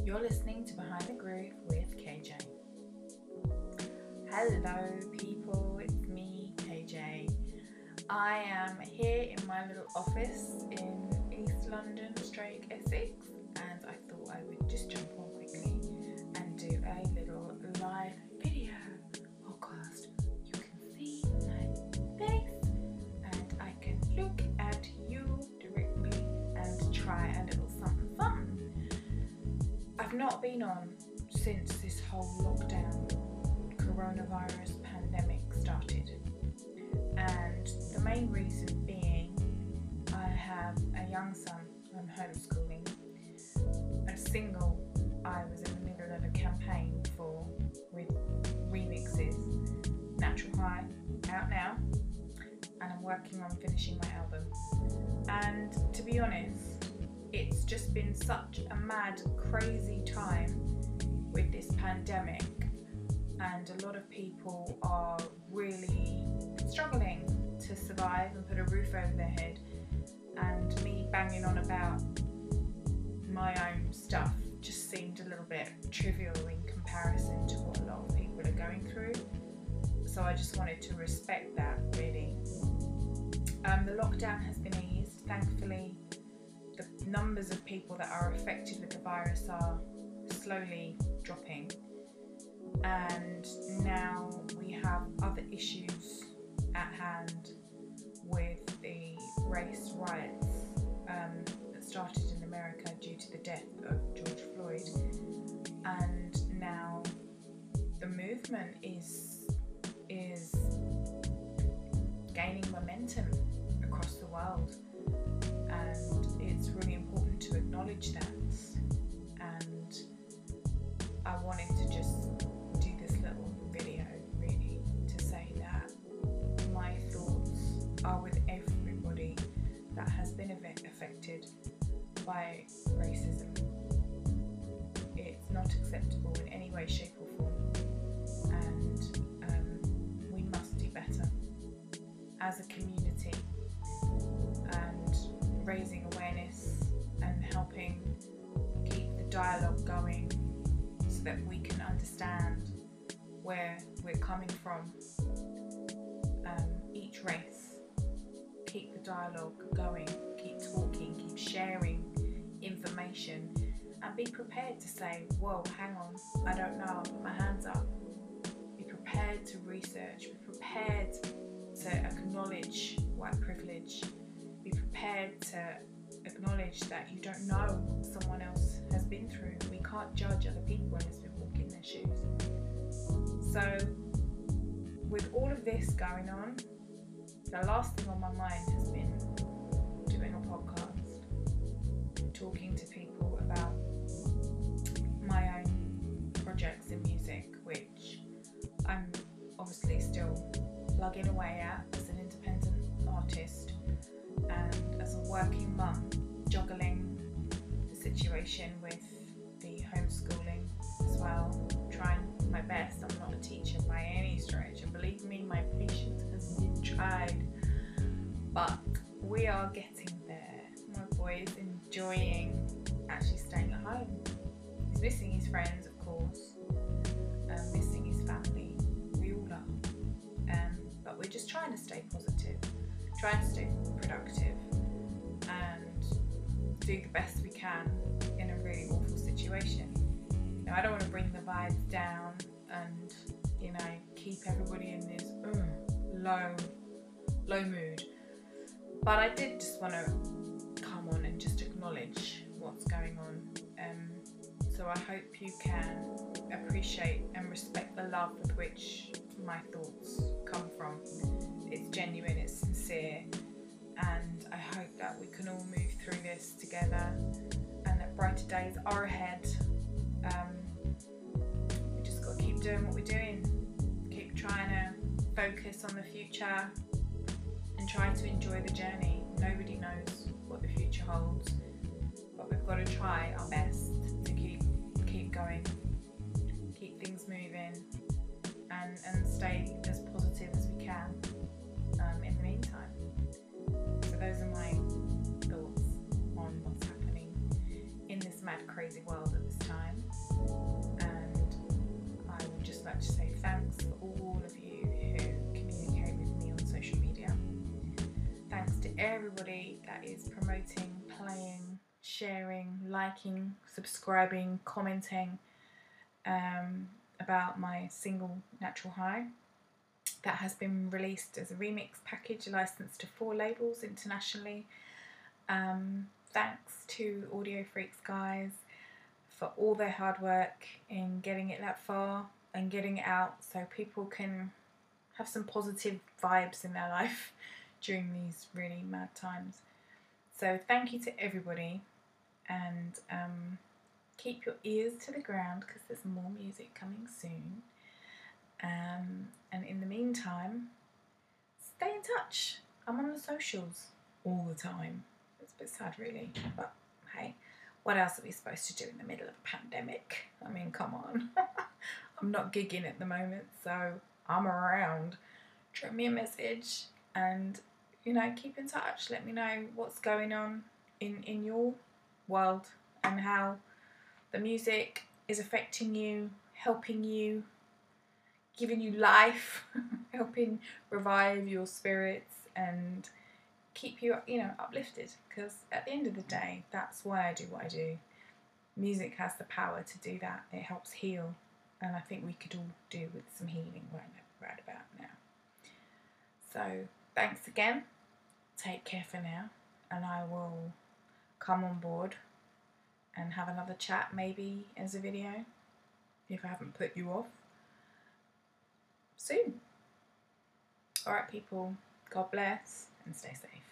You're listening to Behind the Groove with KJ. Hello people, it's me, KJ. I am here in my little office in East London, Essex, and I thought I would just jump on quickly and do a little live video podcast. You can see my face and I can look at you directly and try a little something fun. I've not been on since this whole lockdown coronavirus pandemic started, and the main reason being I have a young son. I'm homeschooling. A single I was in the middle of a campaign for with remixes. Natural High out now, and I'm working on finishing my album. And to be honest, it's just been such a mad, crazy time with this pandemic, and a lot of people are really struggling to survive and put a roof over their head, and me banging on about my own stuff just seemed a little bit trivial in comparison to what a lot of people are going through. So I just wanted to respect that, really. The lockdown has been eased, thankfully. The numbers of people that are affected with the virus are slowly dropping, and now we have other issues at hand with the race riots that started in America due to the death of George Floyd, and now the movement is gaining momentum across the world, and it's really important to acknowledge that. And I wanted to just do this little video really to say that my thoughts are with everybody that has been affected by racism. It's not acceptable in any way, shape or form, and we must do better as a community, and raising awareness and helping keep the dialogue going so that we can understand where we're coming from. Each race, keep the dialogue going, keep talking, keep sharing information, and be prepared to say, whoa, hang on, I don't know, I'll put my hands up. Be prepared to research, be prepared to acknowledge white privilege, be prepared to acknowledge that you don't know what someone else has been through. We can't judge other people unless we walk in their shoes. So with all of this going on, the last thing on my mind has been doing a podcast, talking to people about my own projects in music, which I'm obviously still plugging away at as an independent artist and as a working mum, juggling the situation with the homeschooling as well, trying my best. I'm not a teacher by any stretch, and believe me, my patience has been tried, but we are getting there. My boy is enjoying actually staying at home. He's missing his friends, of course, missing his family. We all are, but we're just trying to stay positive, trying to stay productive, and do the best we can in a really awful situation. Now, I don't want to bring the vibes down and, keep everybody in this low mood, but I did just want to come on and just acknowledge what's going on. So I hope you can appreciate and respect the love with which my thoughts come from. It's genuine, it's sincere, and I hope that we can all move through this together and that brighter days are ahead. We just got to keep doing what we're doing, keep trying to focus on the future and try to enjoy the journey. Nobody knows what the future holds, but we've got to try our best to keep going, keep things moving, and stay as positive as we can in the meantime. So those are my thoughts on what's happening in this mad, crazy world at this time. much. So thanks for all of you who communicate with me on social media. Thanks to everybody that is promoting, playing, sharing, liking, subscribing, commenting about my single Natural High that has been released as a remix package licensed to 4 labels internationally. Thanks to Audio Freaks guys for all their hard work in getting it that far and getting it out so people can have some positive vibes in their life during these really mad times. So thank you to everybody, and keep your ears to the ground because there's more music coming soon. And in the meantime, stay in touch. I'm on the socials all the time. It's a bit sad really, but hey, what else are we supposed to do in the middle of a pandemic? I mean, come on. I'm not gigging at the moment, so I'm around. Drop me a message and, you know, keep in touch. Let me know what's going on in your world and how the music is affecting you, helping you, giving you life, helping revive your spirits and keep you, you know, uplifted. Because at the end of the day, that's why I do what I do. Music has the power to do that. It helps heal, and I think we could all do with some healing right about now. So thanks again. Take care for now, and I will come on board and have another chat, maybe as a video, if I haven't put you off, soon. Alright people, God bless and stay safe.